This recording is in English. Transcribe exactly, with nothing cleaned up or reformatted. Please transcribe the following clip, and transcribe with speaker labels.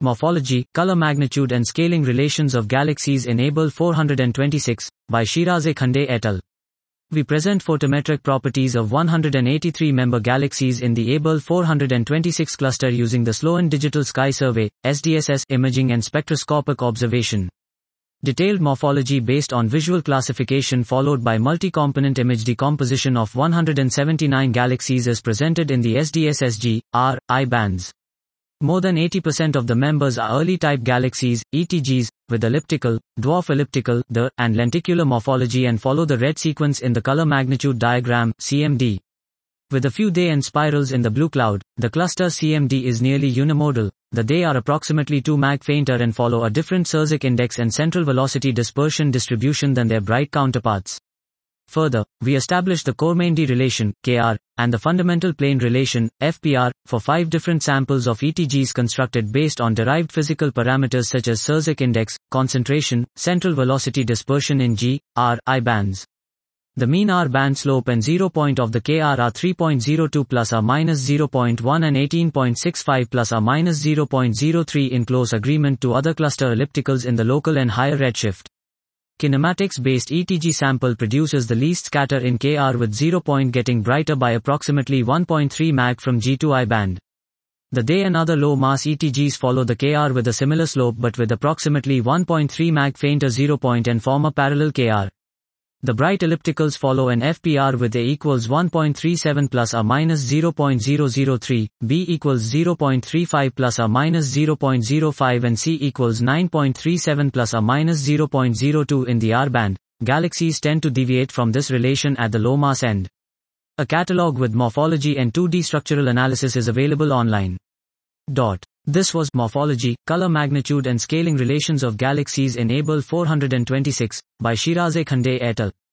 Speaker 1: Morphology, Color Magnitude and Scaling Relations of Galaxies in A B L four twenty-six, by Shiraze Khande et al. We present photometric properties of one hundred eighty-three member galaxies in the A B L four twenty-six cluster using the Sloan Digital Sky Survey, S D S S, imaging and spectroscopic observation. Detailed morphology based on visual classification followed by multi-component image decomposition of one hundred seventy-nine galaxies is presented in the S D S S G, R, I bands. More than eighty percent of the members are early type galaxies, E T Gs, with elliptical, dwarf elliptical, the, and lenticular morphology and follow the red sequence in the color magnitude diagram, C M D. With a few day and spirals in the blue cloud, the cluster C M D is nearly unimodal. The day are approximately two mag fainter and follow a different Sirzik index and central velocity dispersion distribution than their bright counterparts. Further, we established the Kormendi relation, K R, and the fundamental plane relation, F P R, for five different samples of E T Gs constructed based on derived physical parameters such as Sirzik index, concentration, central velocity dispersion in G, R, I bands. The mean R band slope and zero point of the K R are three point zero two plus or minus zero point one and eighteen point six five plus or minus zero point zero three in close agreement to other cluster ellipticals in the local and higher redshift. Kinematics-based E T G sample produces the least scatter in K R with zero point getting brighter by approximately one point three mag from G two I band. The day and other low-mass E T Gs follow the K R with a similar slope but with approximately one point three mag fainter zero point and form a parallel K R. The bright ellipticals follow an F P R with A equals one point three seven plus or minus zero point zero zero three, B equals zero point three five plus or minus zero point zero five and C equals nine point three seven plus or minus zero point zero two in the R band. Galaxies tend to deviate from this relation at the low mass end. A catalog with morphology and two D structural analysis is available online. Dot. This was Morphology, Color Magnitude and Scaling Relations of Galaxies in A B L four twenty-six, by Shiraze Khande et al.